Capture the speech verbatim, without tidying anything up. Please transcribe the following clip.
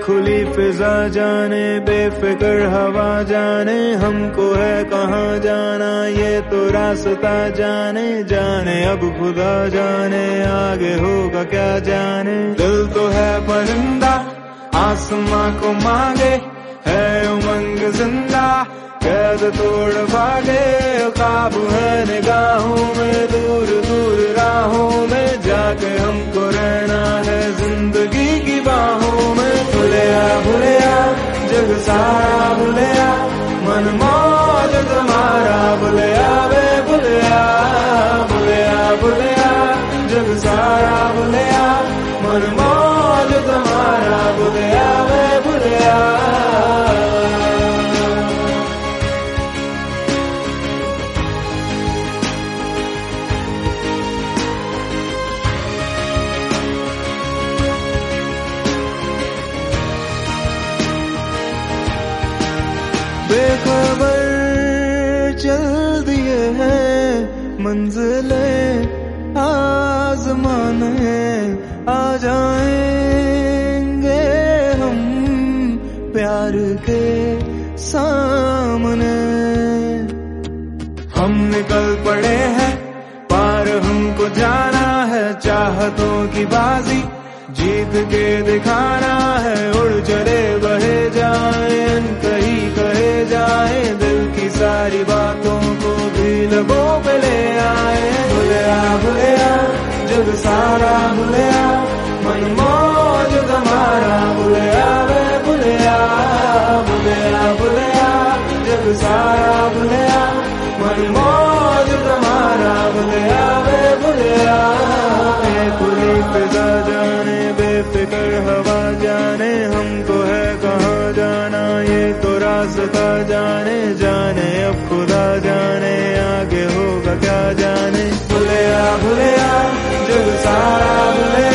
खुली फिजा जाने, बेफिक्र हवा जाने, हमको है कहाँ जाना ये तो रास्ता जाने जाने। अब खुदा जाने आगे होगा क्या जाने। दिल तो है परिंदा आसमां को मांगे, है उमंग जिंदा कैद तोड़ भागे। ख्वाब है निगाहों में दूर दूर राहों में, जाके हमको रहना है जिंदगी की बाहों में। भुलिया भुलिया जग सारा भुलिया, मन मौज तुम्हारा भुलिया वे भुलिया। भुलिया भुलिया जग सारा भुलिया, मन मौज तुम्हारा भुलिया वे भुलिया। बेखबर चल दिए हैं मंजिलें आज़माने, आ जाएंगे हम प्यार के सामने। हम निकल पड़े हैं पार हमको जाना है, चाहतों की बाजी जीत के दिखाना है। उड़ चले बहे जाए कहीं कहे जाए, दिल की सारी बातों को भी लबों पे ले आए। भुलिया भुलिया जग सारा भुलिया, मन मौज तुम्हारा भुलिया वे भुलिया। भुलिया भुलिया जग सारा भुलिया, मन मौज तुम्हारा भुलिया वे भुलिया। खुली फिजा जाने, बेफिक्र हवा जाने, हमको है कहाँ जाना ये तो रास्ता जाने जाने। अब खुदा जाने आगे होगा क्या जाने। भुलिया भुलिया जग सारा भुलिया,